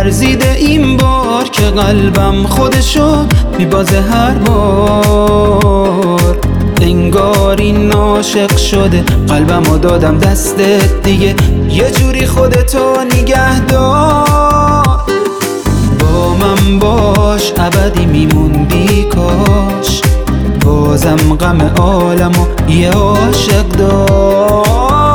لرزیده این بار که قلبم خودشو میبازه هر بار. انگار این عاشق شده قلبمو دادم دستت دیگه، یه جوری خودتو نگه دار. با من باش ابدی میموندی کاش، بازم غم عالمو یه عاشق دار.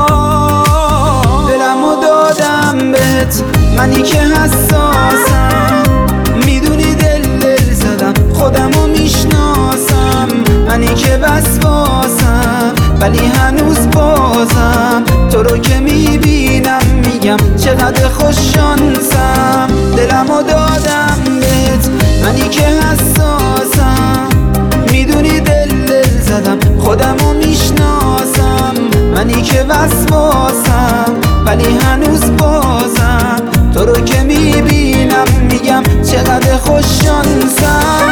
دلمو دادم بهت منی که حساسم، میدونی دل زدم خودمو میشناسم. منی که وسواسم ولی هنوز بازم تو رو که میبینم میگم چقدر خوششانسم. دلمو دادم بهت منی که حساسم، میدونی دل زدم خودمو میشناسم. منی که وسواسم ولی هنوز بازم تو رو که میبینم میگم چقدر خوششانسم.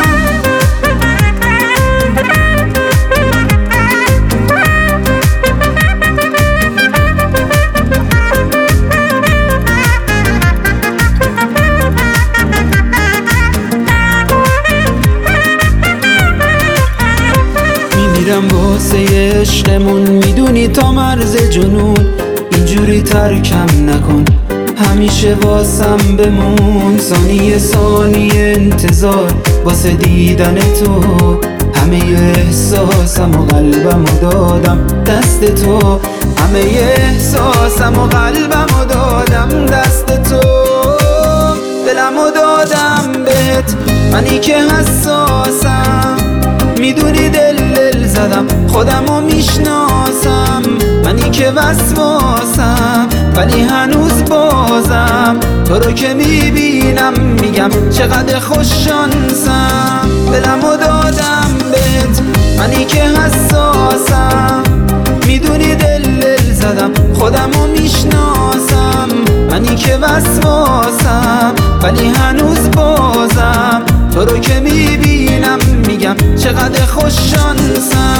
میرم واسه عشقمون، میدونی تا مرز جنون. اینجوری ترکم نکن، همیشه واسم بمون. ثانیه ثانیه انتظار واسه دیدن تو، همه احساسم و قلبم و دادم دست تو. همه احساسم و قلبم و دادم دست تو. دلم و دادم بهت منی که حساسم، میدونی دل زدم خودمو میشناسم. منی که وسواسم ولی هنوز بازم تو رو که میبینم میگم چقدر خوششانسم. دلمو دادم بهت منی که حساسم، میدونی دل زدم خودمو میشناسم. منی که وسواسم ولی هنوز بازم تو رو که میبینم میگم چقدر خوششانسم.